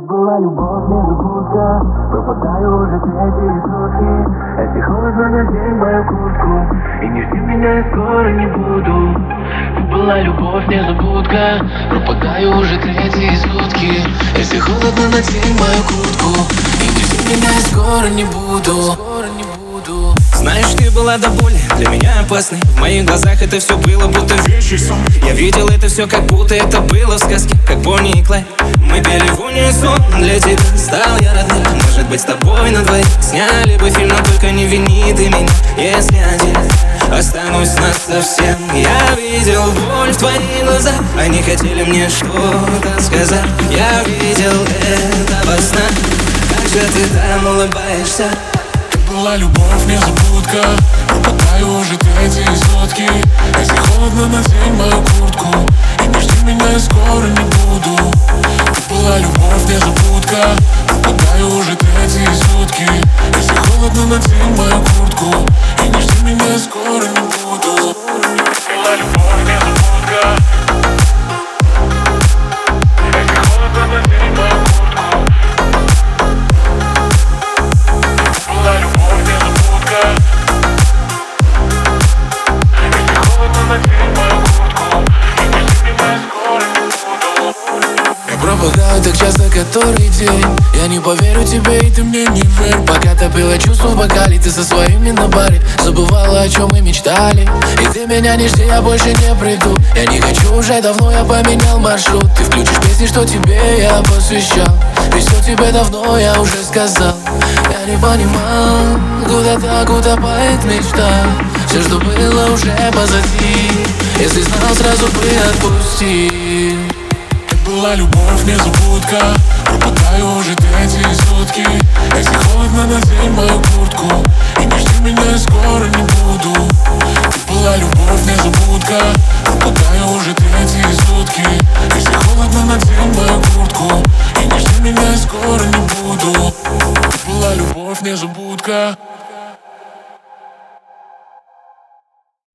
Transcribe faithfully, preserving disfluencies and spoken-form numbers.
была любовь, незабудка. Пропадаю уже третьи сутки. Если холодно, надень мою куртку. И не жди меня, я скоро не буду. Была любовь, незабудка. Пропадаю уже третьи сутки. Если холодно, надень мою куртку. И не жди меня, я скоро не буду. Знаешь, ты была до боли для меня опасной. В моих глазах это все было будто вещий сон. Я видел это все, как будто это было в сказке. Как Бонни и Клайд. Мы пели в унисон. Для тебя стал я родным. Может быть, с тобой на двоих сняли бы фильм, но только не вини ты меня, если один останусь насовсем. Я видел боль в твоих глазах. Они хотели мне что-то сказать. Я видел это во снах. Как же ты там улыбаешься? Была любовь, незабудка. Пропадаю уже третьи сутки. Если холодно, надень мою куртку. И не жди меня, я скоро не буду. Была любовь, незабудка. Пропадаю уже третьи сутки. Если холодно, надень мою куртку. И не жди меня, я скоро не буду. Была любовь, незабудка. Если холодно, надень мою куртку. Была любовь, незабудка. Если холодно, надень мою куртку. И не жди меня, я скоро не буду. Я пропадаю так часто, который день. Я не поверю тебе, и ты мне не верь. Пока топила чувства в бокале, ты со своими на баре забывала, о чем мы мечтали. И ты меня не жди, я больше не приду. Я не хочу уже давно, я поменял маршрут. Ты включишь песни, что тебе я посвящал. Ведь что тебе давно я уже сказал. Я не понимал, куда так утопает мечта. Все, что было, уже позади. Если знал, сразу бы отпусти. Была любовь, незабудка. Пропадаю уже третьи сутки. Если холодно, надень мою куртку. И не жди меня, я скоро не буду. Была любовь, незабудка. Пропадаю уже третьи сутки. Если холодно, надень мою куртку. И не жди меня, я скоро не буду. Была любовь, незабудка.